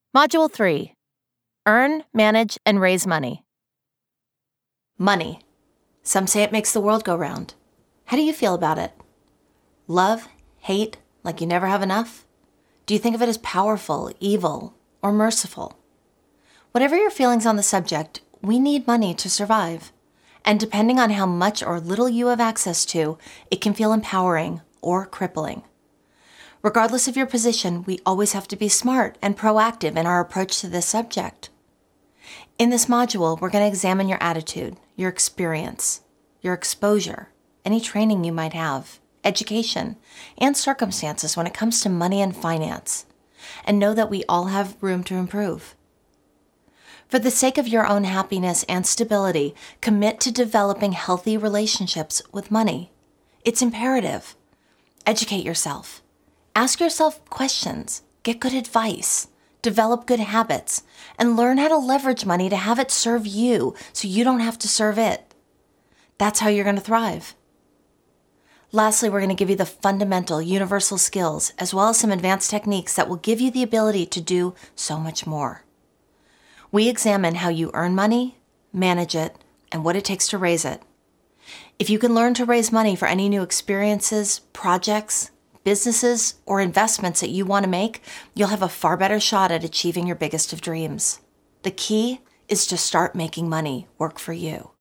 Module 3. Earn, manage, and raise money. Money. Some say it makes the world go round. How do you feel about it? Love? Hate? Like you never have enough? Do you think of it as powerful, evil, or merciful? Whatever your feelings on the subject, we need money to survive. And depending on how much or little you have access to, it can feel empowering or crippling. Regardless of your position, we always have to be smart and proactive in our approach to this subject. In this module, we're going to examine your attitude, your experience, your exposure, any training you might have, education, and circumstances when it comes to money and finance, and know that we all have room to improve. For the sake of your own happiness and stability, commit to developing healthy relationships with money. It's imperative. Educate yourself. Ask yourself questions, get good advice, develop good habits, and learn how to leverage money to have it serve you so you don't have to serve it. That's how you're going to thrive. Lastly, we're going to give you the fundamental universal skills as well as some advanced techniques that will give you the ability to do so much more. We examine how you earn money, manage it, and what it takes to raise it. If you can learn to raise money for any new experiences, projects, businesses, or investments that you want to make, you'll have a far better shot at achieving your biggest of dreams. The key is to start making money work for you.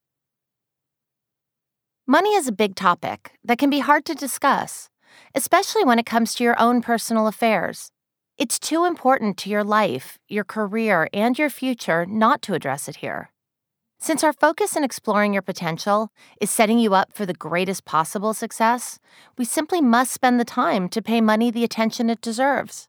Money is a big topic that can be hard to discuss, especially when it comes to your own personal affairs. It's too important to your life, your career, and your future not to address it here. Since our focus in exploring your potential is setting you up for the greatest possible success, we simply must spend the time to pay money the attention it deserves.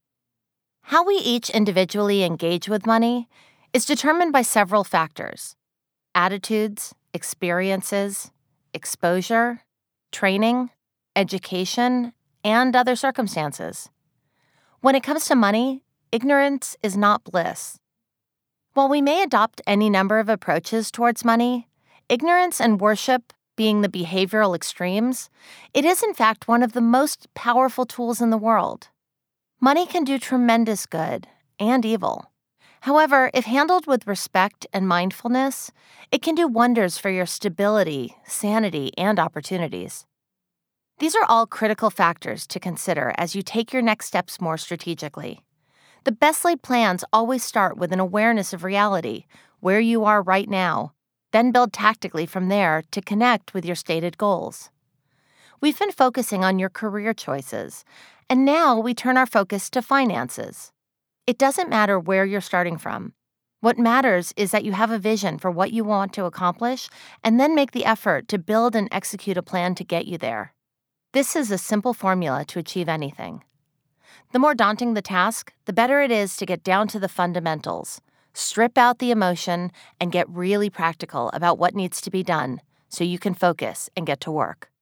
How we each individually engage with money is determined by several factors: attitudes, experiences, exposure, training, education, and other circumstances. When it comes to money, ignorance is not bliss. While we may adopt any number of approaches towards money, ignorance and worship being the behavioral extremes, it is in fact one of the most powerful tools in the world. Money can do tremendous good and evil. However, if handled with respect and mindfulness, it can do wonders for your stability, sanity, and opportunities. These are all critical factors to consider as you take your next steps more strategically. The best laid plans always start with an awareness of reality, where you are right now, then build tactically from there to connect with your stated goals. We've been focusing on your career choices, and now we turn our focus to finances. It doesn't matter where you're starting from. What matters is that you have a vision for what you want to accomplish and then make the effort to build and execute a plan to get you there. This is a simple formula to achieve anything. The more daunting the task, the better it is to get down to the fundamentals, strip out the emotion, and get really practical about what needs to be done so you can focus and get to work.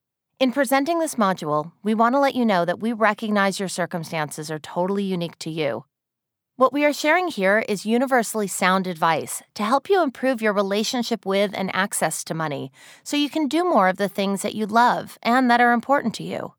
In presenting this module, we want to let you know that we recognize your circumstances are totally unique to you. What we are sharing here is universally sound advice to help you improve your relationship with and access to money so you can do more of the things that you love and that are important to you.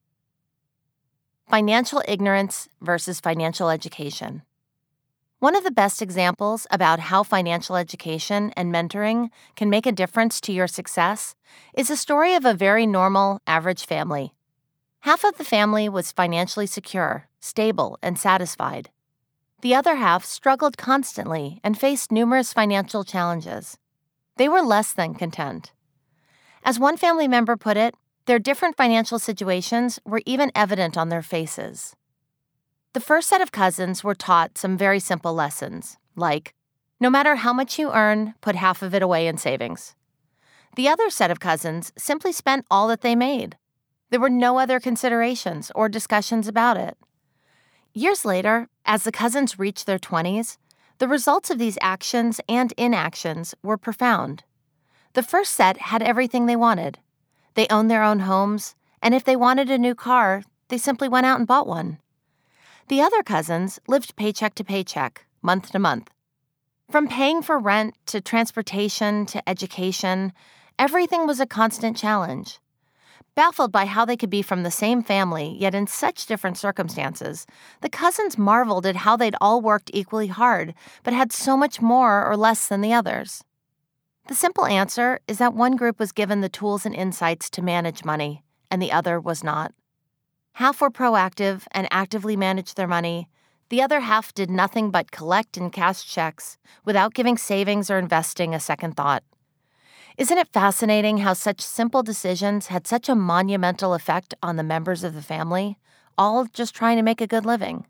Financial ignorance versus financial education. One of the best examples about how financial education and mentoring can make a difference to your success is a story of a very normal, average family. Half of the family was financially secure, stable, and satisfied. The other half struggled constantly and faced numerous financial challenges. They were less than content. As one family member put it, their different financial situations were even evident on their faces. The first set of cousins were taught some very simple lessons, like, no matter how much you earn, put half of it away in savings. The other set of cousins simply spent all that they made. There were no other considerations or discussions about it. Years later, as the cousins reached their 20s, the results of these actions and inactions were profound. The first set had everything they wanted. They owned their own homes, and if they wanted a new car, they simply went out and bought one. The other cousins lived paycheck to paycheck, month to month. From paying for rent to transportation to education, everything was a constant challenge. Baffled by how they could be from the same family, yet in such different circumstances, the cousins marveled at how they'd all worked equally hard, but had so much more or less than the others. The simple answer is that one group was given the tools and insights to manage money, and the other was not. Half were proactive and actively managed their money. The other half did nothing but collect and cash checks without giving savings or investing a second thought. Isn't it fascinating how such simple decisions had such a monumental effect on the members of the family, all just trying to make a good living?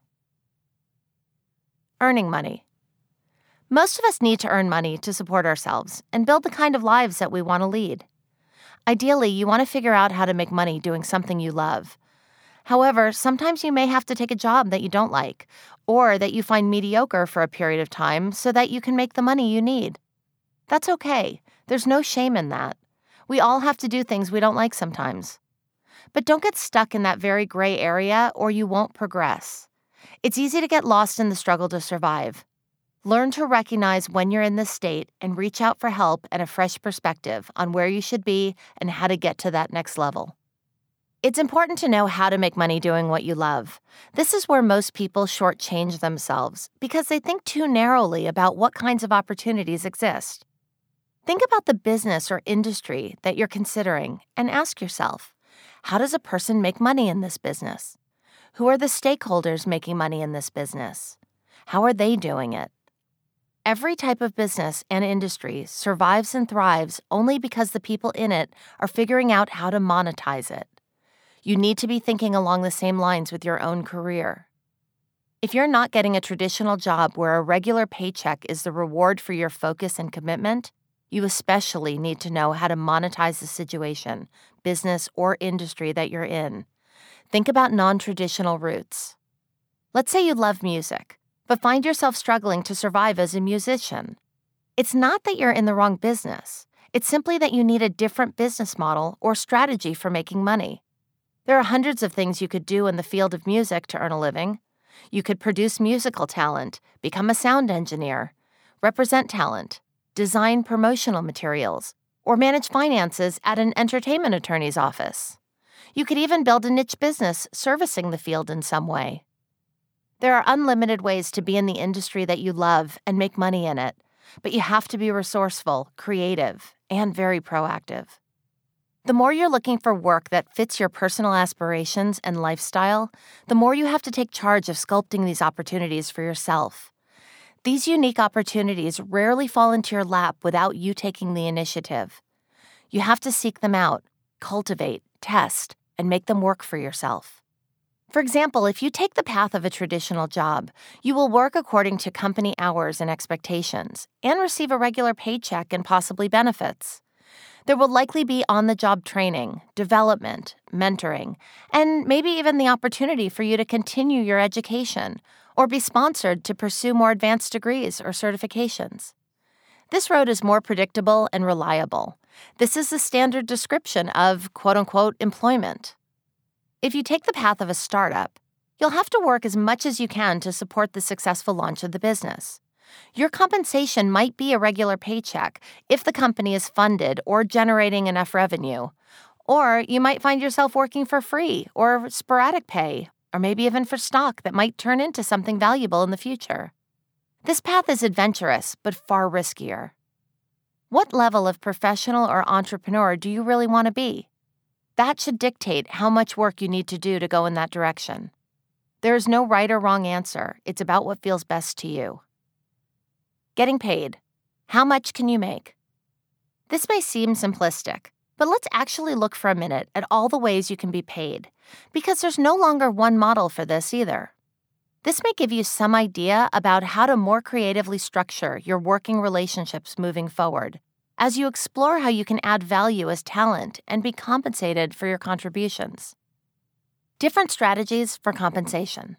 Earning money. Most of us need to earn money to support ourselves and build the kind of lives that we want to lead. Ideally, you want to figure out how to make money doing something you love. However, sometimes you may have to take a job that you don't like, or that you find mediocre for a period of time so that you can make the money you need. That's okay. There's no shame in that. We all have to do things we don't like sometimes. But don't get stuck in that very gray area or you won't progress. It's easy to get lost in the struggle to survive. Learn to recognize when you're in this state and reach out for help and a fresh perspective on where you should be and how to get to that next level. It's important to know how to make money doing what you love. This is where most people shortchange themselves because they think too narrowly about what kinds of opportunities exist. Think about the business or industry that you're considering and ask yourself, how does a person make money in this business? Who are the stakeholders making money in this business? How are they doing it? Every type of business and industry survives and thrives only because the people in it are figuring out how to monetize it. You need to be thinking along the same lines with your own career. If you're not getting a traditional job where a regular paycheck is the reward for your focus and commitment, you especially need to know how to monetize the situation, business, or industry that you're in. Think about non-traditional routes. Let's say you love music, but find yourself struggling to survive as a musician. It's not that you're in the wrong business. It's simply that you need a different business model or strategy for making money. There are hundreds of things you could do in the field of music to earn a living. You could produce musical talent, become a sound engineer, represent talent, design promotional materials, or manage finances at an entertainment attorney's office. You could even build a niche business servicing the field in some way. There are unlimited ways to be in the industry that you love and make money in it, but you have to be resourceful, creative, and very proactive. The more you're looking for work that fits your personal aspirations and lifestyle, the more you have to take charge of sculpting these opportunities for yourself. These unique opportunities rarely fall into your lap without you taking the initiative. You have to seek them out, cultivate, test, and make them work for yourself. For example, if you take the path of a traditional job, you will work according to company hours and expectations, and receive a regular paycheck and possibly benefits. There will likely be on-the-job training, development, mentoring, and maybe even the opportunity for you to continue your education or be sponsored to pursue more advanced degrees or certifications. This road is more predictable and reliable. This is the standard description of quote-unquote employment. If you take the path of a startup, you'll have to work as much as you can to support the successful launch of the business. Your compensation might be a regular paycheck if the company is funded or generating enough revenue. Or you might find yourself working for free or sporadic pay, or maybe even for stock that might turn into something valuable in the future. This path is adventurous, but far riskier. What level of professional or entrepreneur do you really want to be? That should dictate how much work you need to do to go in that direction. There is no right or wrong answer. It's about what feels best to you. Getting paid. How much can you make? This may seem simplistic, but let's actually look for a minute at all the ways you can be paid, because there's no longer one model for this either. This may give you some idea about how to more creatively structure your working relationships moving forward, as you explore how you can add value as talent and be compensated for your contributions. Different strategies for compensation.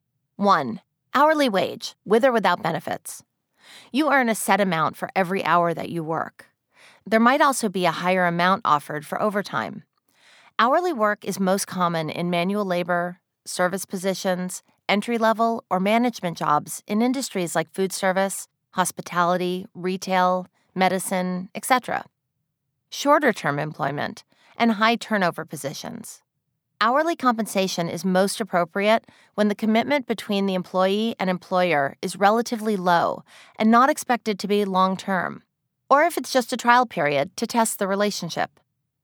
1. Hourly wage, with or without benefits. You earn a set amount for every hour that you work. There might also be a higher amount offered for overtime. Hourly work is most common in manual labor, service positions, entry-level, or management jobs in industries like food service, hospitality, retail, medicine, etc. Shorter-term employment, and high turnover positions. Hourly compensation is most appropriate when the commitment between the employee and employer is relatively low and not expected to be long-term, or if it's just a trial period to test the relationship.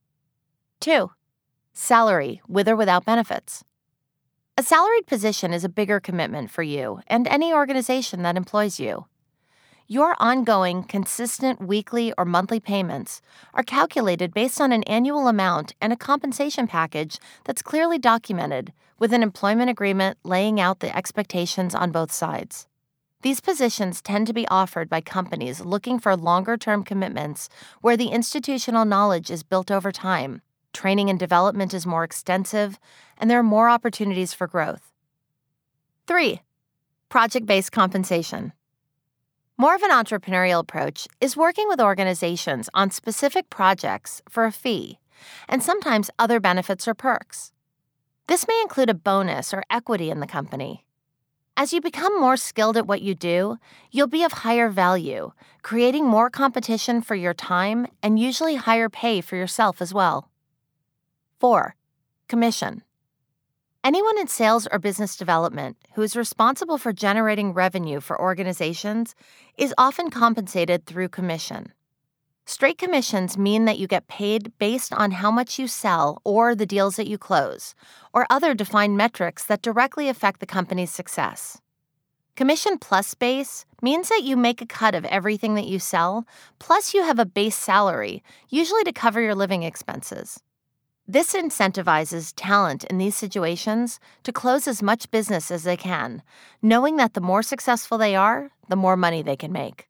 2. Salary, with or without benefits. A salaried position is a bigger commitment for you and any organization that employs you. Your ongoing, consistent weekly or monthly payments are calculated based on an annual amount and a compensation package that's clearly documented with an employment agreement laying out the expectations on both sides. These positions tend to be offered by companies looking for longer-term commitments where the institutional knowledge is built over time, training and development is more extensive, and there are more opportunities for growth. 3. Project-based compensation. More of an entrepreneurial approach is working with organizations on specific projects for a fee, and sometimes other benefits or perks. This may include a bonus or equity in the company. As you become more skilled at what you do, you'll be of higher value, creating more competition for your time and usually higher pay for yourself as well. 4. Commission. Anyone in sales or business development who is responsible for generating revenue for organizations is often compensated through commission. Straight commissions mean that you get paid based on how much you sell or the deals that you close, or other defined metrics that directly affect the company's success. Commission plus base means that you make a cut of everything that you sell, plus you have a base salary, usually to cover your living expenses. This incentivizes talent in these situations to close as much business as they can, knowing that the more successful they are, the more money they can make.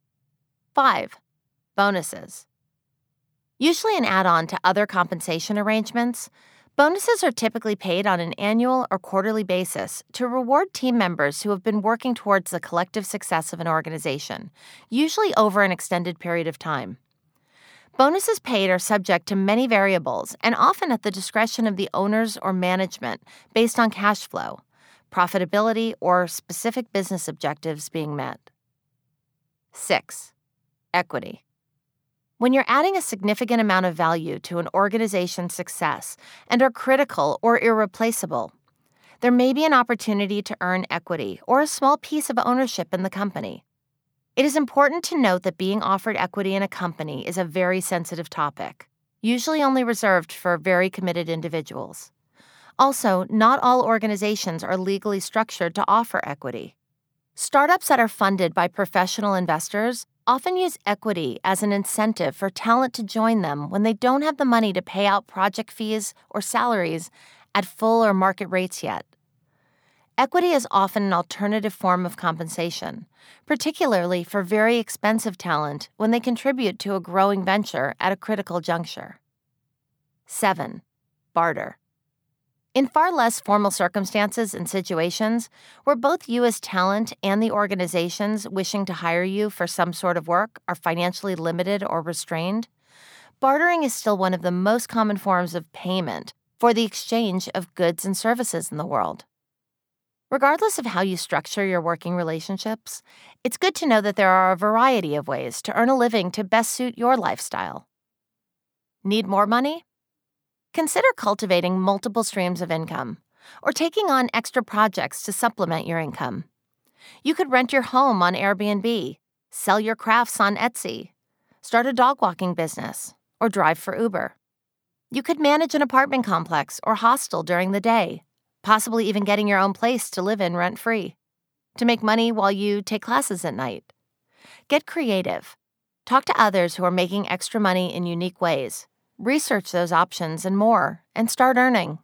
5. Bonuses. Usually an add-on to other compensation arrangements, bonuses are typically paid on an annual or quarterly basis to reward team members who have been working towards the collective success of an organization, usually over an extended period of time. Bonuses paid are subject to many variables and often at the discretion of the owners or management based on cash flow, profitability, or specific business objectives being met. 6. Equity. When you're adding a significant amount of value to an organization's success and are critical or irreplaceable, there may be an opportunity to earn equity or a small piece of ownership in the company. It is important to note that being offered equity in a company is a very sensitive topic, usually only reserved for very committed individuals. Also, not all organizations are legally structured to offer equity. Startups that are funded by professional investors often use equity as an incentive for talent to join them when they don't have the money to pay out project fees or salaries at full or market rates yet. Equity is often an alternative form of compensation, particularly for very expensive talent when they contribute to a growing venture at a critical juncture. 7. Barter. In far less formal circumstances and situations where both you as talent and the organizations wishing to hire you for some sort of work are financially limited or restrained, bartering is still one of the most common forms of payment for the exchange of goods and services in the world. Regardless of how you structure your working relationships, it's good to know that there are a variety of ways to earn a living to best suit your lifestyle. Need more money? Consider cultivating multiple streams of income or taking on extra projects to supplement your income. You could rent your home on Airbnb, sell your crafts on Etsy, start a dog walking business, or drive for Uber. You could manage an apartment complex or hostel during the day, possibly even getting your own place to live in rent-free, to make money while you take classes at night. Get creative. Talk to others who are making extra money in unique ways. Research those options and more, and start earning.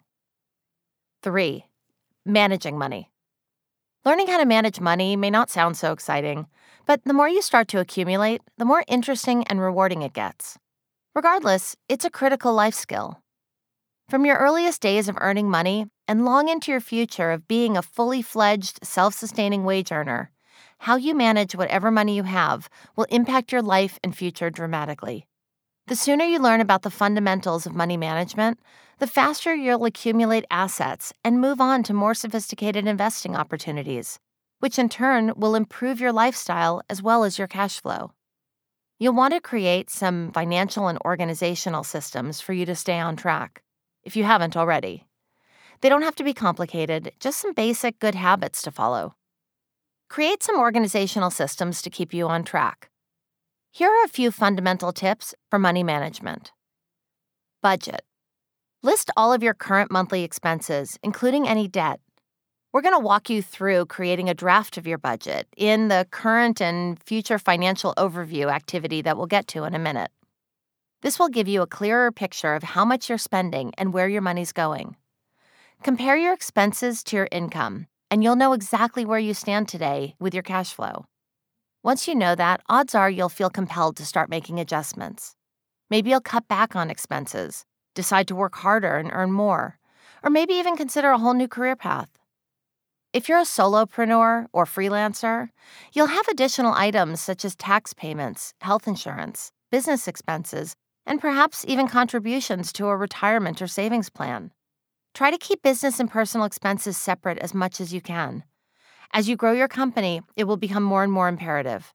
3. Managing money. Learning how to manage money may not sound so exciting, but the more you start to accumulate, the more interesting and rewarding it gets. Regardless, it's a critical life skill. From your earliest days of earning money and long into your future of being a fully fledged, self-sustaining wage earner, how you manage whatever money you have will impact your life and future dramatically. The sooner you learn about the fundamentals of money management, the faster you'll accumulate assets and move on to more sophisticated investing opportunities, which in turn will improve your lifestyle as well as your cash flow. You'll want to create some financial and organizational systems for you to stay on track, if you haven't already. They don't have to be complicated, just some basic good habits to follow. Create some organizational systems to keep you on track. Here are a few fundamental tips for money management. Budget. List all of your current monthly expenses, including any debt. We're going to walk you through creating a draft of your budget in the current and future financial overview activity that we'll get to in a minute. This will give you a clearer picture of how much you're spending and where your money's going. Compare your expenses to your income, and you'll know exactly where you stand today with your cash flow. Once you know that, odds are you'll feel compelled to start making adjustments. Maybe you'll cut back on expenses, decide to work harder and earn more, or maybe even consider a whole new career path. If you're a solopreneur or freelancer, you'll have additional items such as tax payments, health insurance, business expenses, and perhaps even contributions to a retirement or savings plan. Try to keep business and personal expenses separate as much as you can. As you grow your company, it will become more and more imperative.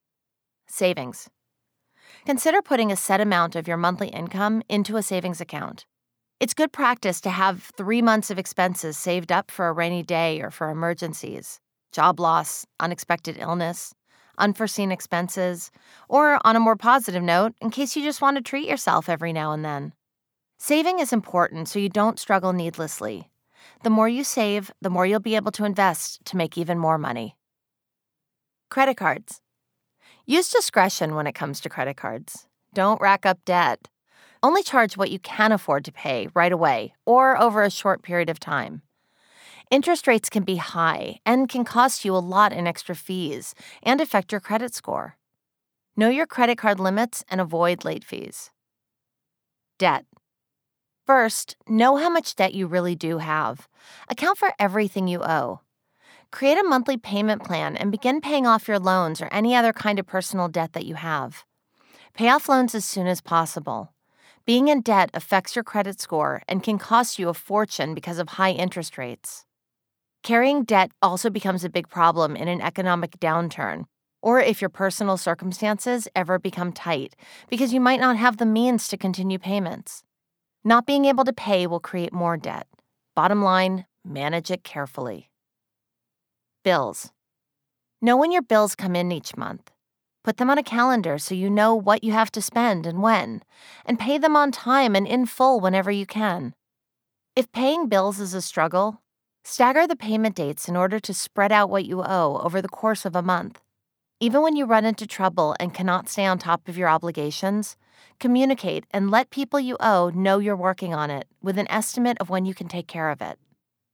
Savings. Consider putting a set amount of your monthly income into a savings account. It's good practice to have 3 months of expenses saved up for a rainy day or for emergencies, job loss, unexpected illness, unforeseen expenses, or on a more positive note, in case you just want to treat yourself every now and then. Saving is important so you don't struggle needlessly. The more you save, the more you'll be able to invest to make even more money. Credit cards. Use discretion when it comes to credit cards. Don't rack up debt. Only charge what you can afford to pay right away or over a short period of time. Interest rates can be high and can cost you a lot in extra fees and affect your credit score. Know your credit card limits and avoid late fees. Debt. First, know how much debt you really do have. Account for everything you owe. Create a monthly payment plan and begin paying off your loans or any other kind of personal debt that you have. Pay off loans as soon as possible. Being in debt affects your credit score and can cost you a fortune because of high interest rates. Carrying debt also becomes a big problem in an economic downturn, or if your personal circumstances ever become tight, because you might not have the means to continue payments. Not being able to pay will create more debt. Bottom line, manage it carefully. Bills. Know when your bills come in each month. Put them on a calendar so you know what you have to spend and when, and pay them on time and in full whenever you can. If paying bills is a struggle, stagger the payment dates in order to spread out what you owe over the course of a month. Even when you run into trouble and cannot stay on top of your obligations, communicate and let people you owe know you're working on it with an estimate of when you can take care of it.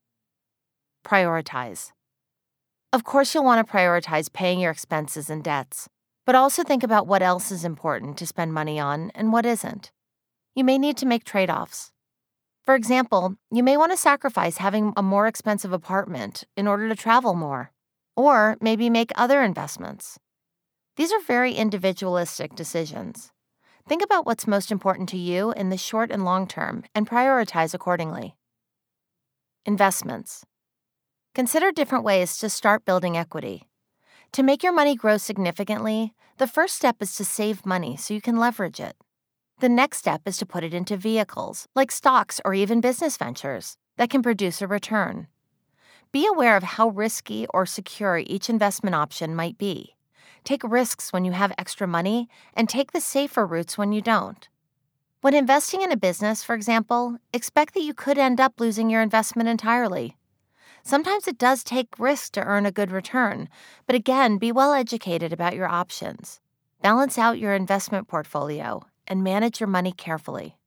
Prioritize. Of course, you'll want to prioritize paying your expenses and debts, but also think about what else is important to spend money on and what isn't. You may need to make trade-offs. For example, you may want to sacrifice having a more expensive apartment in order to travel more, or maybe make other investments. These are very individualistic decisions. Think about what's most important to you in the short and long term and prioritize accordingly. Investments. Consider different ways to start building equity. To make your money grow significantly, the first step is to save money so you can leverage it. The next step is to put it into vehicles, like stocks or even business ventures, that can produce a return. Be aware of how risky or secure each investment option might be. Take risks when you have extra money, and take the safer routes when you don't. When investing in a business, for example, expect that you could end up losing your investment entirely. Sometimes it does take risk to earn a good return, but again, be well educated about your options. Balance out your investment portfolio and manage your money carefully.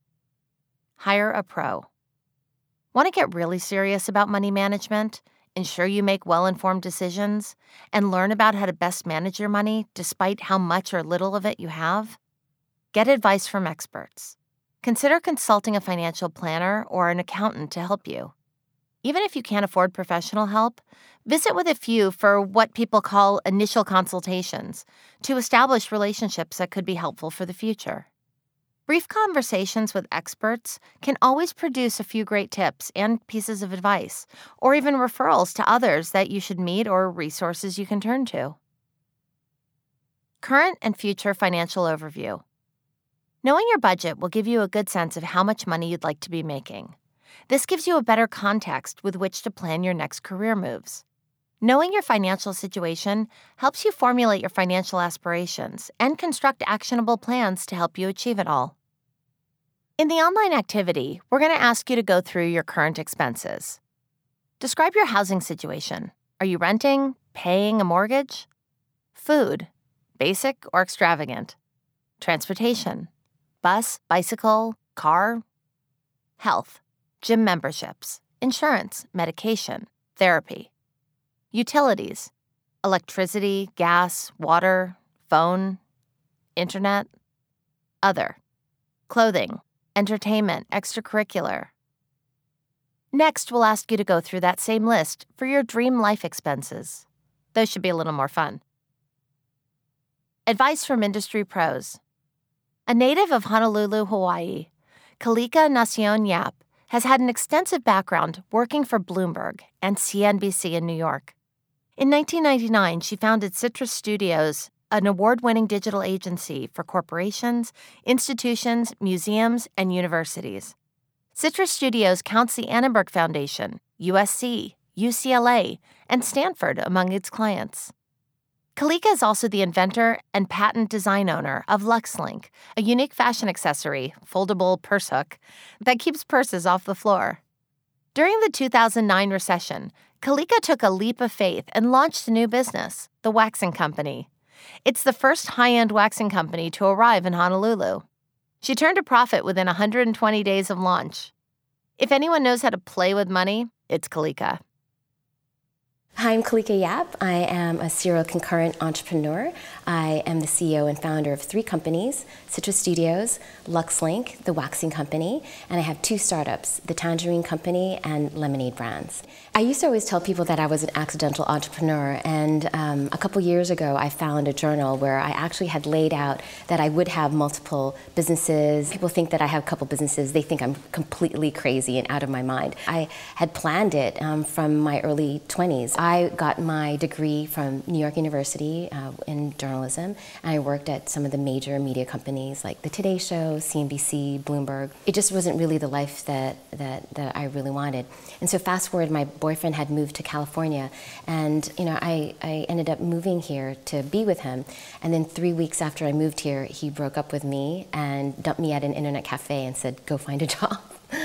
Hire a pro. Want to get really serious about money management, ensure you make well-informed decisions, and learn about how to best manage your money despite how much or little of it you have? Get advice from experts. Consider consulting a financial planner or an accountant to help you. Even if you can't afford professional help, visit with a few for what people call initial consultations to establish relationships that could be helpful for the future. Brief conversations with experts can always produce a few great tips and pieces of advice, or even referrals to others that you should meet or resources you can turn to. Current and future financial overview. Knowing your budget will give you a good sense of how much money you'd like to be making. This gives you a better context with which to plan your next career moves. Knowing your financial situation helps you formulate your financial aspirations and construct actionable plans to help you achieve it all. In the online activity, we're going to ask you to go through your current expenses. Describe your housing situation. Are you renting, paying a mortgage? Food, basic or extravagant? Transportation, bus, bicycle, car? Health, gym memberships, insurance, medication, therapy. Utilities, electricity, gas, water, phone, internet. Other, clothing, entertainment, extracurricular. Next, we'll ask you to go through that same list for your dream life expenses. Those should be a little more fun. Advice from industry pros. A native of Honolulu, Hawaii, Kalika Nacion Yap has had an extensive background working for Bloomberg and CNBC in New York. In 1999, she founded Citrus Studios, an award-winning digital agency for corporations, institutions, museums, and universities. Citrus Studios counts the Annenberg Foundation, USC, UCLA, and Stanford among its clients. Kalika is also the inventor and patent design owner of LuxLink, a unique fashion accessory, foldable purse hook, that keeps purses off the floor. During the 2009 recession, Kalika took a leap of faith and launched a new business, the Waxing Company. It's the first high-end waxing company to arrive in Honolulu. She turned a profit within 120 days of launch. If anyone knows how to play with money, it's Kalika. Hi, I'm Kalika Yap. I am a serial concurrent entrepreneur. I am the CEO and founder of 3 companies, Citrus Studios, LuxLink, the waxing company, and I have 2 startups, the Tangerine Company and Lemonade Brands. I used to always tell people that I was an accidental entrepreneur, and a couple years ago I found a journal where I actually had laid out that I would have multiple businesses. People think that I have a couple businesses. They think I'm completely crazy and out of my mind. I had planned it from my early 20s. I got my degree from New York University in journalism, and I worked at some of the major media companies like The Today Show, CNBC, Bloomberg. It just wasn't really the life that I really wanted. And so fast forward, my boyfriend had moved to California, and I ended up moving here to be with him. And then 3 weeks after I moved here, he broke up with me and dumped me at an internet cafe and said, go find a job.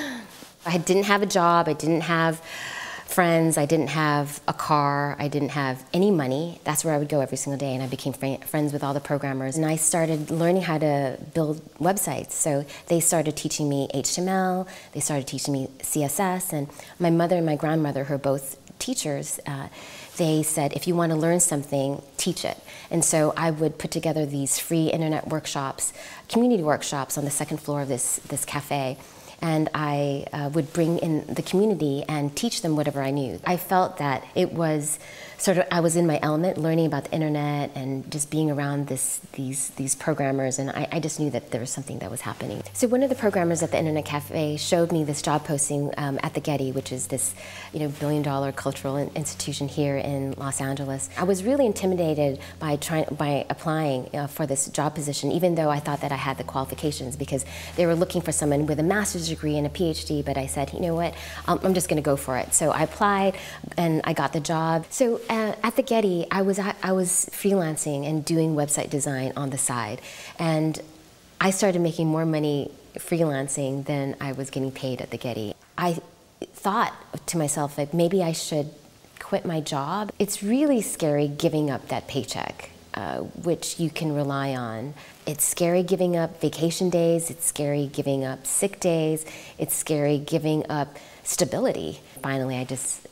I didn't have a job, I didn't have friends, I didn't have a car, I didn't have any money. That's where I would go every single day, and I became friends with all the programmers. And I started learning how to build websites. So they started teaching me HTML, they started teaching me CSS, and my mother and my grandmother, who are both teachers, they said, if you want to learn something, teach it. And so I would put together these free internet workshops, community workshops on the second floor of this cafe. And I would bring in the community and teach them whatever I knew. I felt that it was I was in my element, learning about the internet and just being around these programmers, and I just knew that there was something that was happening. So one of the programmers at the Internet Cafe showed me this job posting at the Getty, which is this billion-dollar cultural institution here in Los Angeles. I was really intimidated by applying for this job position, even though I thought that I had the qualifications, because they were looking for someone with a master's degree and a PhD, but I said, you know what, I'm just going to go for it. So I applied, and I got the job. So at the Getty, I was freelancing and doing website design on the side, and I started making more money freelancing than I was getting paid at the Getty. I thought to myself, like, maybe I should quit my job. It's really scary giving up that paycheck, which you can rely on. It's scary giving up vacation days, it's scary giving up sick days, it's scary giving up stability. Finally, I just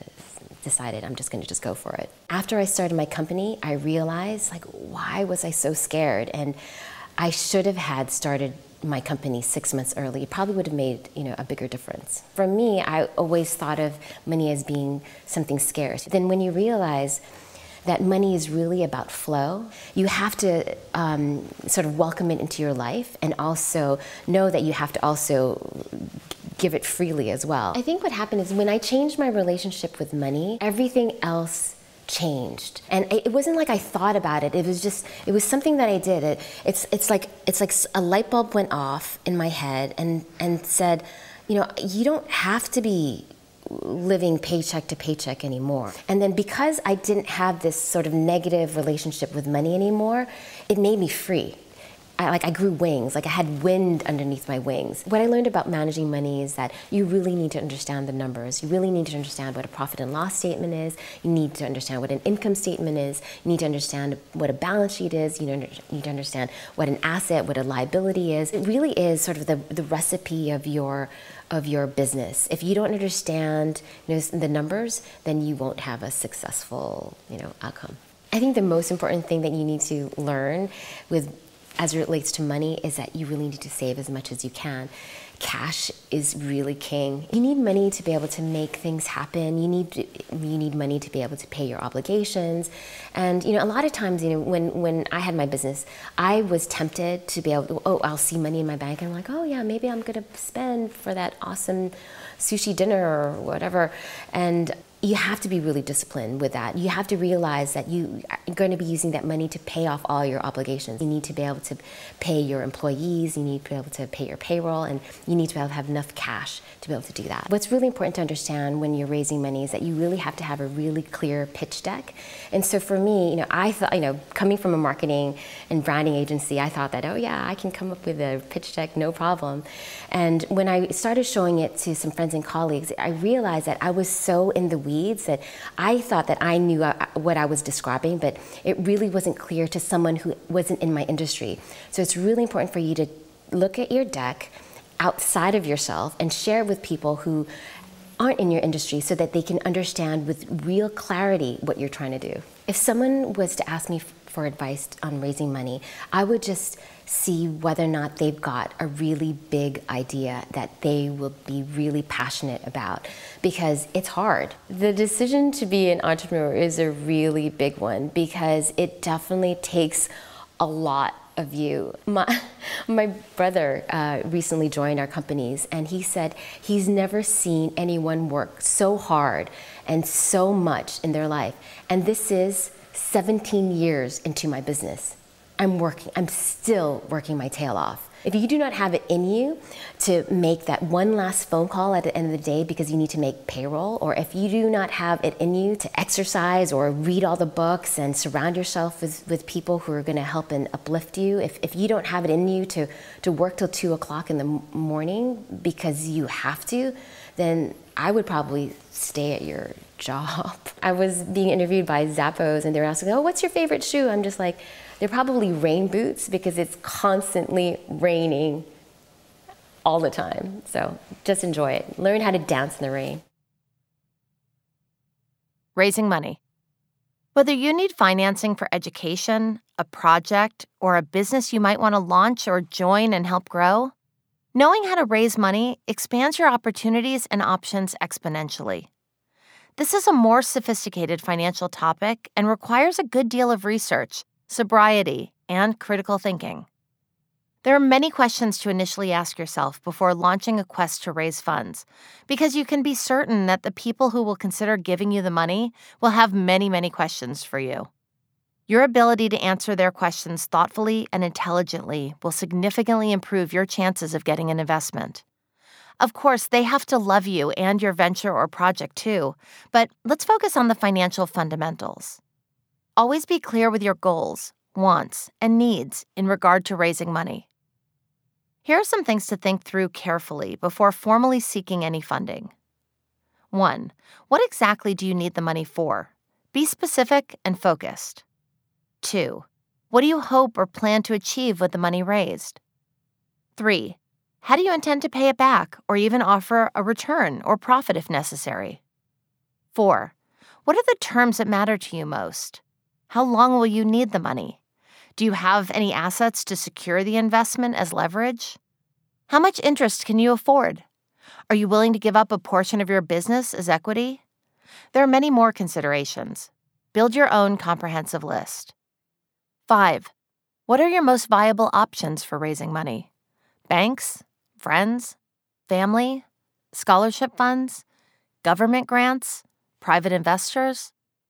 decided I'm just going to go for it. After I started my company, I realized, like, why was I so scared? And I should have had started my company 6 months early. It probably would have made a bigger difference. For me, I always thought of money as being something scarce. Then when you realize that money is really about flow, you have to sort of welcome it into your life, and also know that you have to also give it freely as well. I think what happened is when I changed my relationship with money, everything else changed. And it wasn't like I thought about it. It was something that I did. It's like a light bulb went off in my head and said, you don't have to be living paycheck to paycheck anymore. And then because I didn't have this sort of negative relationship with money anymore, it made me free. I grew wings, like I had wind underneath my wings. What I learned about managing money is that you really need to understand the numbers. You really need to understand what a profit and loss statement is. You need to understand what an income statement is. You need to understand what a balance sheet is. You need to understand what an asset, what a liability is. It really is sort of the recipe of your business. If you don't understand the numbers, then you won't have a successful outcome. I think the most important thing that you need to learn as it relates to money is that you really need to save as much as you can. Cash is really king. You need money to be able to make things happen. You need money to be able to pay your obligations. And a lot of times, when I had my business, I was tempted to be able to, I'll see money in my bank and I'm like, oh yeah, maybe I'm gonna spend for that awesome sushi dinner or whatever. And you have to be really disciplined with that. You have to realize that you are going to be using that money to pay off all your obligations. You need to be able to pay your employees, you need to be able to pay your payroll, and you need to be able to have enough cash to be able to do that. What's really important to understand when you're raising money is that you really have to have a really clear pitch deck. And so for me, I thought, coming from a marketing and branding agency, I thought that, oh yeah, I can come up with a pitch deck, no problem. And when I started showing it to some friends and colleagues, I realized that I was so in the weeds that I thought that I knew what I was describing, but it really wasn't clear to someone who wasn't in my industry. So it's really important for you to look at your deck outside of yourself and share it with people who aren't in your industry so that they can understand with real clarity what you're trying to do. If someone was to ask me for advice on raising money, I would just see whether or not they've got a really big idea that they will be really passionate about, because it's hard. The decision to be an entrepreneur is a really big one because it definitely takes a lot of you. My brother recently joined our companies, and he said he's never seen anyone work so hard and so much in their life. And this is 17 years into my business. I'm still working my tail off. If you do not have it in you to make that one last phone call at the end of the day because you need to make payroll, or if you do not have it in you to exercise or read all the books and surround yourself with people who are going to help and uplift you, if you don't have it in you to work till 2 o'clock in the morning because you have to, then I would probably stay at your job. I was being interviewed by Zappos and they were asking, oh, what's your favorite shoe? I'm just like, they're probably rain boots because it's constantly raining all the time. So just enjoy it. Learn how to dance in the rain. Raising money. Whether you need financing for education, a project, or a business you might want to launch or join and help grow, knowing how to raise money expands your opportunities and options exponentially. This is a more sophisticated financial topic and requires a good deal of research, sobriety, and critical thinking. There are many questions to initially ask yourself before launching a quest to raise funds, because you can be certain that the people who will consider giving you the money will have many, many questions for you. Your ability to answer their questions thoughtfully and intelligently will significantly improve your chances of getting an investment. Of course, they have to love you and your venture or project too, but let's focus on the financial fundamentals. Always be clear with your goals, wants, and needs in regard to raising money. Here are some things to think through carefully before formally seeking any funding. 1. What exactly do you need the money for? Be specific and focused. 2. What do you hope or plan to achieve with the money raised? 3. How do you intend to pay it back or even offer a return or profit if necessary? 4. What are the terms that matter to you most? How long will you need the money? Do you have any assets to secure the investment as leverage? How much interest can you afford? Are you willing to give up a portion of your business as equity? There are many more considerations. Build your own comprehensive list. 5. What are your most viable options for raising money? Banks, friends, family, scholarship funds, government grants, private investors?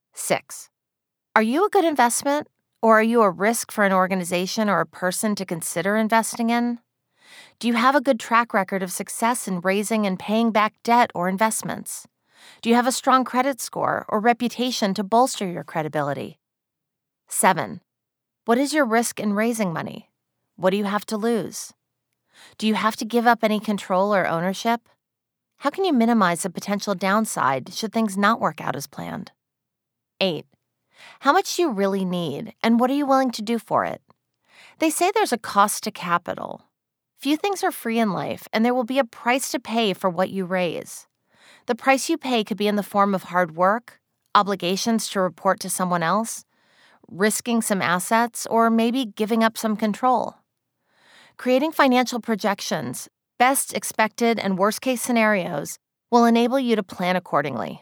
6. Are you a good investment, or are you a risk for an organization or a person to consider investing in? Do you have a good track record of success in raising and paying back debt or investments? Do you have a strong credit score or reputation to bolster your credibility? 7. What is your risk in raising money? What do you have to lose? Do you have to give up any control or ownership? How can you minimize the potential downside should things not work out as planned? 8. How much do you really need, and what are you willing to do for it? They say there's a cost to capital. Few things are free in life, and there will be a price to pay for what you raise. The price you pay could be in the form of hard work, obligations to report to someone else, risking some assets, or maybe giving up some control. Creating financial projections, best expected and worst-case scenarios, will enable you to plan accordingly.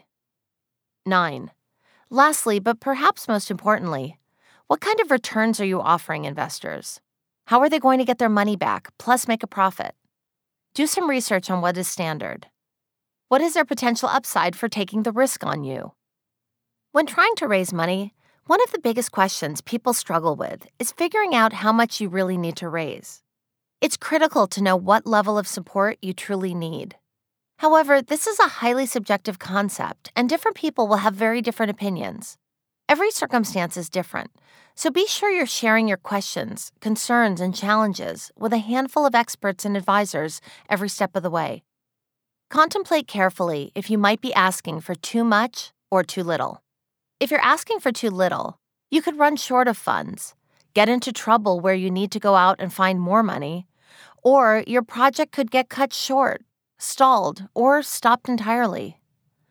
9. Lastly, but perhaps most importantly, what kind of returns are you offering investors? How are they going to get their money back, plus make a profit? Do some research on what is standard. What is their potential upside for taking the risk on you? When trying to raise money, one of the biggest questions people struggle with is figuring out how much you really need to raise. It's critical to know what level of support you truly need. However, this is a highly subjective concept, and different people will have very different opinions. Every circumstance is different, so be sure you're sharing your questions, concerns, and challenges with a handful of experts and advisors every step of the way. Contemplate carefully if you might be asking for too much or too little. If you're asking for too little, you could run short of funds, get into trouble where you need to go out and find more money, or your project could get cut short, stalled, or stopped entirely.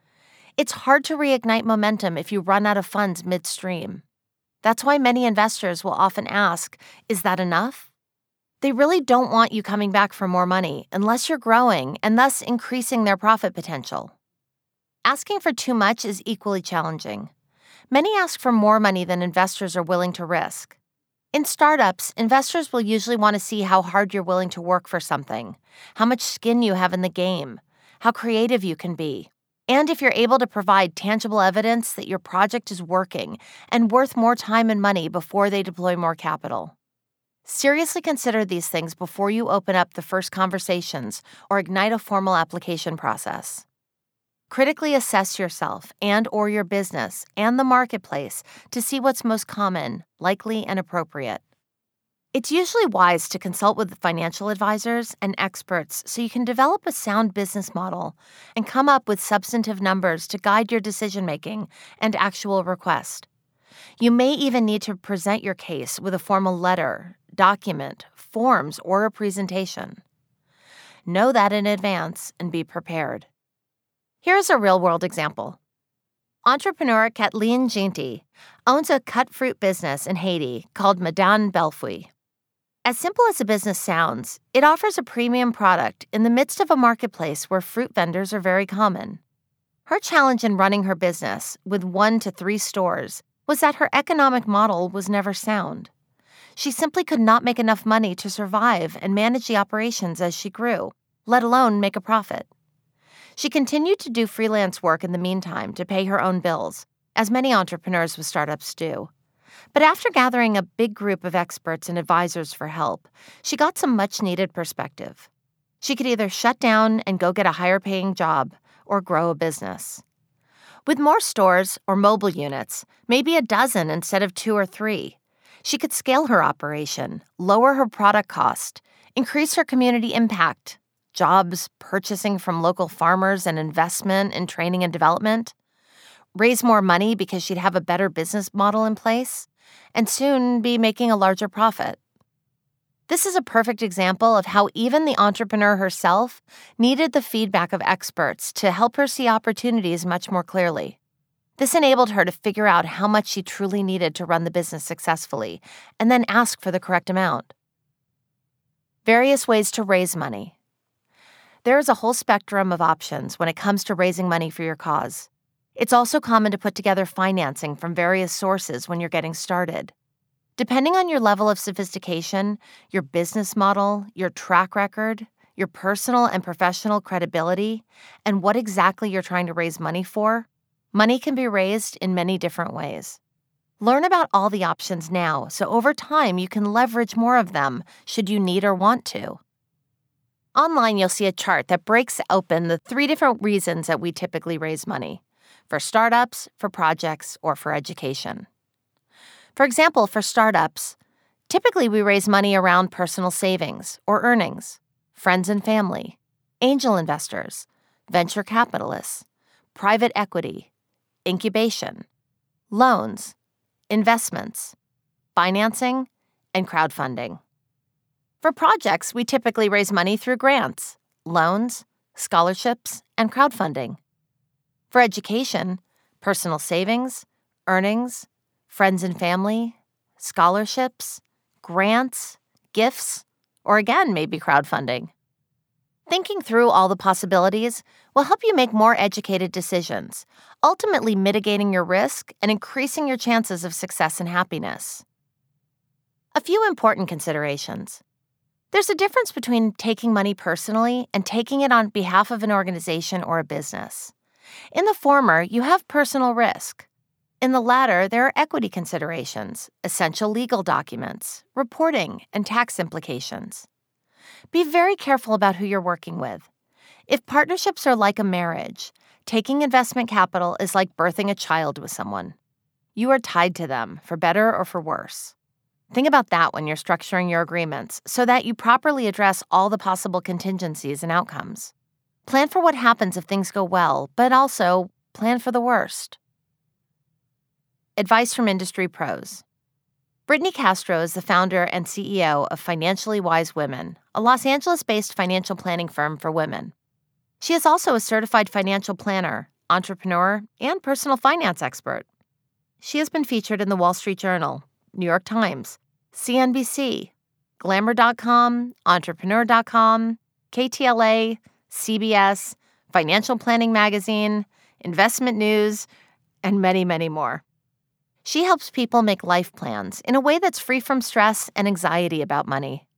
It's hard to reignite momentum if you run out of funds midstream. That's why many investors will often ask, is that enough? They really don't want you coming back for more money unless you're growing and thus increasing their profit potential. Asking for too much is equally challenging. Many ask for more money than investors are willing to risk. In startups, investors will usually want to see how hard you're willing to work for something, how much skin you have in the game, how creative you can be, and if you're able to provide tangible evidence that your project is working and worth more time and money before they deploy more capital. Seriously consider these things before you open up the first conversations or ignite a formal application process. Critically assess yourself and/or your business and the marketplace to see what's most common, likely, and appropriate. It's usually wise to consult with financial advisors and experts so you can develop a sound business model and come up with substantive numbers to guide your decision-making and actual request. You may even need to present your case with a formal letter, document, forms, or a presentation. Know that in advance and be prepared. Here's a real-world example. Entrepreneur Kathleen Ginty owns a cut fruit business in Haiti called Madame Belfouy. As simple as the business sounds, it offers a premium product in the midst of a marketplace where fruit vendors are very common. Her challenge in running her business, with 1 to 3 stores, was that her economic model was never sound. She simply could not make enough money to survive and manage the operations as she grew, let alone make a profit. She continued to do freelance work in the meantime to pay her own bills, as many entrepreneurs with startups do. But after gathering a big group of experts and advisors for help, she got some much-needed perspective. She could either shut down and go get a higher-paying job or grow a business. With more stores or mobile units, maybe a dozen instead of 2 or 3, she could scale her operation, lower her product cost, increase her community impact, jobs, purchasing from local farmers, and investment in training and development, raise more money because she'd have a better business model in place, and soon be making a larger profit. This is a perfect example of how even the entrepreneur herself needed the feedback of experts to help her see opportunities much more clearly. This enabled her to figure out how much she truly needed to run the business successfully, and then ask for the correct amount. Various ways to raise money. There is a whole spectrum of options when it comes to raising money for your cause. It's also common to put together financing from various sources when you're getting started. Depending on your level of sophistication, your business model, your track record, your personal and professional credibility, and what exactly you're trying to raise money for, Money can be raised in many different ways. Learn about all the options now, so over time you can leverage more of them should you need or want to. Online, you'll see a chart that breaks open the 3 different reasons that we typically raise money: for startups, for projects, or for education. For example, for startups, typically we raise money around personal savings or earnings, friends and family, angel investors, venture capitalists, private equity, incubation, loans, investments, financing, and crowdfunding. For projects, we typically raise money through grants, loans, scholarships, and crowdfunding. For education, personal savings, earnings, friends and family, scholarships, grants, gifts, or again, maybe crowdfunding. Thinking through all the possibilities will help you make more educated decisions, ultimately mitigating your risk and increasing your chances of success and happiness. A few important considerations. There's a difference between taking money personally and taking it on behalf of an organization or a business. In the former, you have personal risk. In the latter, there are equity considerations, essential legal documents, reporting, and tax implications. Be very careful about who you're working with. If partnerships are like a marriage, taking investment capital is like birthing a child with someone. You are tied to them, for better or for worse. Think about that when you're structuring your agreements so that you properly address all the possible contingencies and outcomes. Plan for what happens if things go well, but also plan for the worst. Advice from industry pros. Brittany Castro is the founder and CEO of Financially Wise Women, a Los Angeles-based financial planning firm for women. She is also a certified financial planner, entrepreneur, and personal finance expert. She has been featured in the Wall Street Journal, New York Times, CNBC, Glamour.com, Entrepreneur.com, KTLA, CBS, Financial Planning Magazine, Investment News, and many, many more. She helps people make life plans in a way that's free from stress and anxiety about money.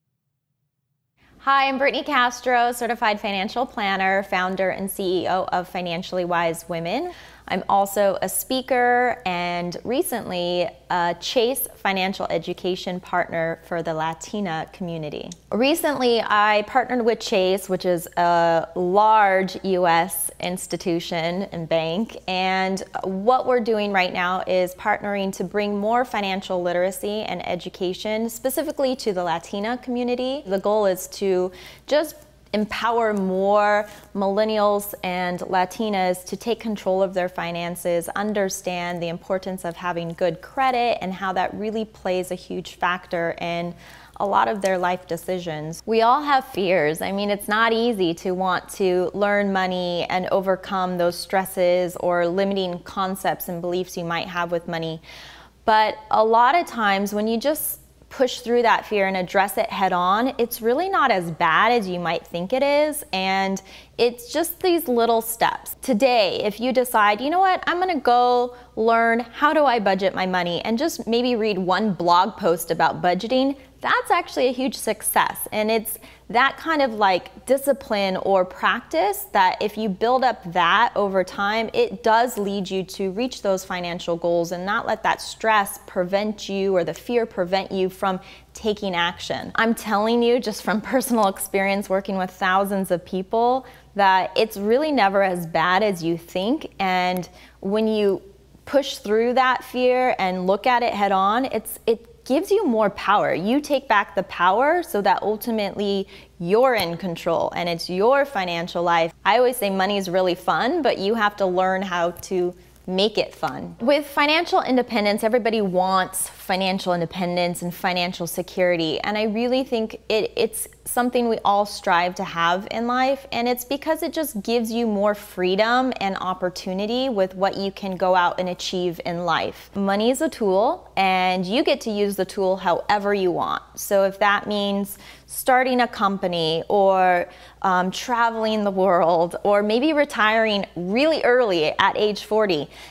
Hi, I'm Brittany Castro, certified financial planner, founder and CEO of Financially Wise Women. I'm also a speaker and recently a Chase financial education partner for the Latina community. Recently, I partnered with Chase, which is a large U.S. institution and bank, and what we're doing right now is partnering to bring more financial literacy and education specifically to the Latina community. The goal is to just empower more millennials and Latinas to take control of their finances, understand the importance of having good credit and how that really plays a huge factor in a lot of their life decisions. We all have fears. I mean, it's not easy to want to learn money and overcome those stresses or limiting concepts and beliefs you might have with money. But a lot of times when you just push through that fear and address it head on, it's really not as bad as you might think it is, and it's just these little steps. Today, if you decide, you know what, I'm gonna go learn how do I budget my money and just maybe read one blog post about budgeting, that's actually a huge success. And it's that kind of like discipline or practice that if you build up that over time, it does lead you to reach those financial goals and not let that stress prevent you or the fear prevent you from taking action. I'm telling you just from personal experience working with thousands of people that it's really never as bad as you think. And when you push through that fear and look at it head on, it gives you more power. You take back the power so that ultimately you're in control and it's your financial life. I always say money is really fun, but you have to learn how to make it fun. With financial independence, everybody wants financial independence and financial security, and I really think it's something we all strive to have in life, and it's because it just gives you more freedom and opportunity with what you can go out and achieve in life. Money is a tool, and you get to use the tool however you want. So if that means starting a company or traveling the world or maybe retiring really early at age 40,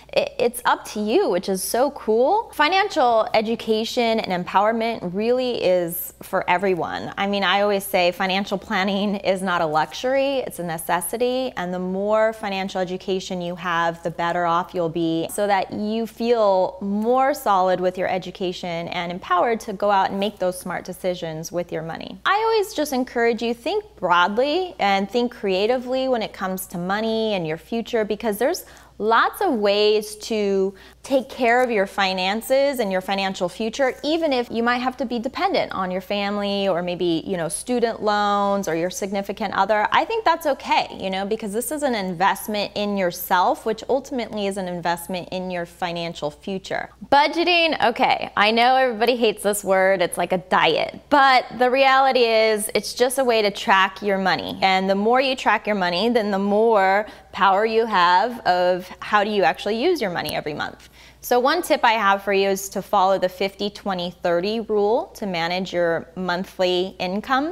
it's up to you, which is so cool. Financial education and empowerment really is for everyone. I mean, I always say financial planning is not a luxury, it's a necessity. And the more financial education you have, the better off you'll be, so that you feel more solid with your education and empowered to go out and make those smart decisions with your money. I always just encourage you, think broadly and think creatively when it comes to money and your future, because there's lots of ways to take care of your finances and your financial future, even if you might have to be dependent on your family or maybe, student loans or your significant other. I think that's okay, because this is an investment in yourself, which ultimately is an investment in your financial future. Budgeting, okay, I know everybody hates this word. It's like a diet, but the reality is it's just a way to track your money. And the more you track your money, then the more power you have of how do you actually use your money every month. So one tip I have for you is to follow the 50-20-30 rule to manage your monthly income.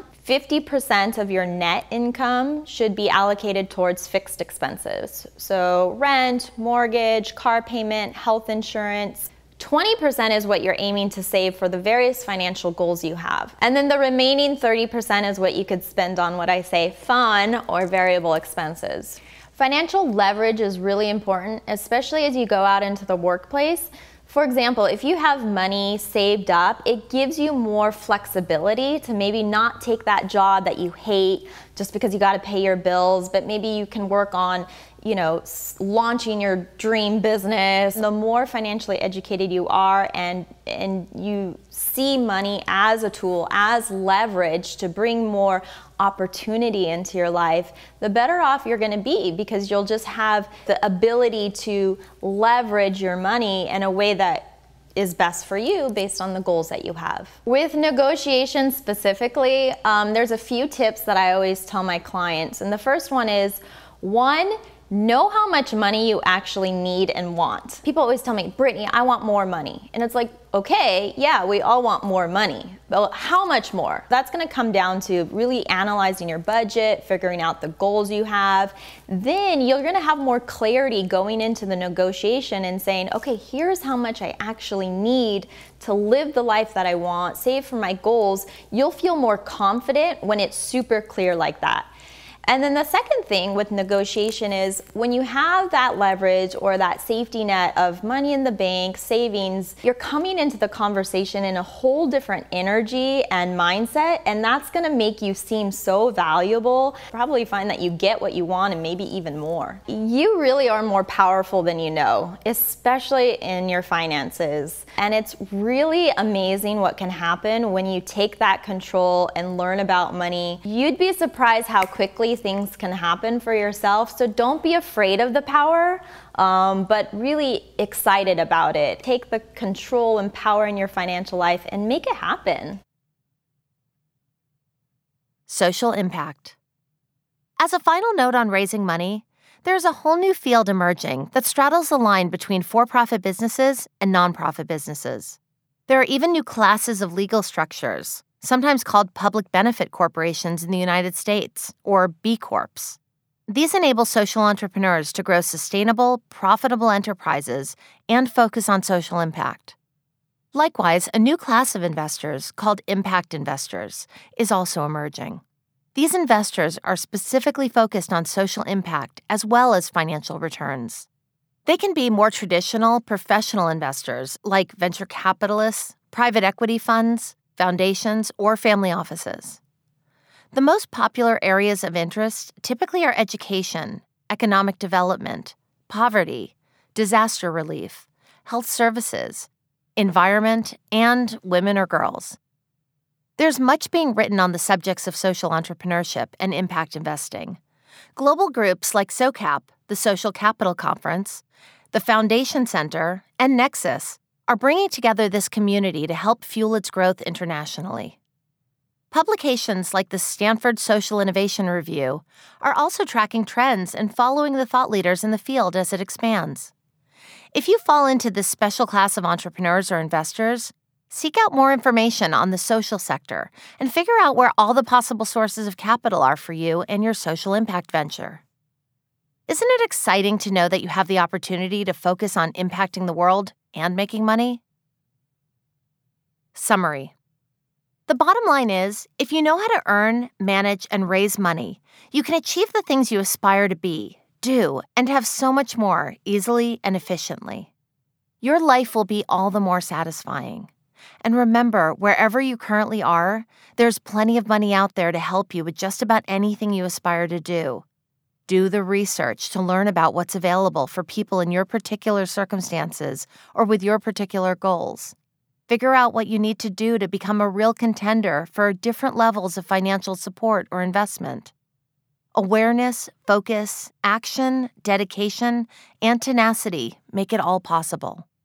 50% of your net income should be allocated towards fixed expenses. So rent, mortgage, car payment, health insurance. 20% is what you're aiming to save for the various financial goals you have. And then the remaining 30% is what you could spend on what I say fun or variable expenses. Financial leverage is really important, especially as you go out into the workplace. For example, if you have money saved up, it gives you more flexibility to maybe not take that job that you hate just because you got to pay your bills, but maybe you can work on, launching your dream business. The more financially educated you are and you see money as a tool, as leverage to bring more opportunity into your life, the better off you're going to be, because you'll just have the ability to leverage your money in a way that is best for you based on the goals that you have. With negotiations specifically, there's a few tips that I always tell my clients. And the first one is, know how much money you actually need and want. People always tell me, Brittany, I want more money. And it's like, okay, yeah, we all want more money, but how much more? That's gonna come down to really analyzing your budget, figuring out the goals you have. Then you're gonna have more clarity going into the negotiation and saying, okay, here's how much I actually need to live the life that I want, save for my goals. You'll feel more confident when it's super clear like that. And then the second thing with negotiation is when you have that leverage or that safety net of money in the bank, savings, you're coming into the conversation in a whole different energy and mindset, and that's gonna make you seem so valuable. Probably find that you get what you want and maybe even more. You really are more powerful than you know, especially in your finances. And it's really amazing what can happen when you take that control and learn about money. You'd be surprised how quickly things can happen for yourself. So don't be afraid of the power, but really excited about it. Take the control and power in your financial life and make it happen. Social impact. As a final note on raising money, there's a whole new field emerging that straddles the line between for-profit businesses and nonprofit businesses. There are even new classes of legal structures, sometimes called public benefit corporations in the United States, or B Corps. These enable social entrepreneurs to grow sustainable, profitable enterprises and focus on social impact. Likewise, a new class of investors, called impact investors, is also emerging. These investors are specifically focused on social impact as well as financial returns. They can be more traditional, professional investors like venture capitalists, private equity funds, foundations, or family offices. The most popular areas of interest typically are education, economic development, poverty, disaster relief, health services, environment, and women or girls. There's much being written on the subjects of social entrepreneurship and impact investing. Global groups like SOCAP, the Social Capital Conference, the Foundation Center, and Nexus are bringing together this community to help fuel its growth internationally. Publications like the Stanford Social Innovation Review are also tracking trends and following the thought leaders in the field as it expands. If you fall into this special class of entrepreneurs or investors, seek out more information on the social sector and figure out where all the possible sources of capital are for you and your social impact venture. Isn't it exciting to know that you have the opportunity to focus on impacting the world and making money? Summary. The bottom line is, if you know how to earn, manage, and raise money, you can achieve the things you aspire to be, do, and have so much more easily and efficiently. Your life will be all the more satisfying. And remember, wherever you currently are, there's plenty of money out there to help you with just about anything you aspire to do. Do the research to learn about what's available for people in your particular circumstances or with your particular goals. Figure out what you need to do to become a real contender for different levels of financial support or investment. Awareness, focus, action, dedication, and tenacity make it all possible.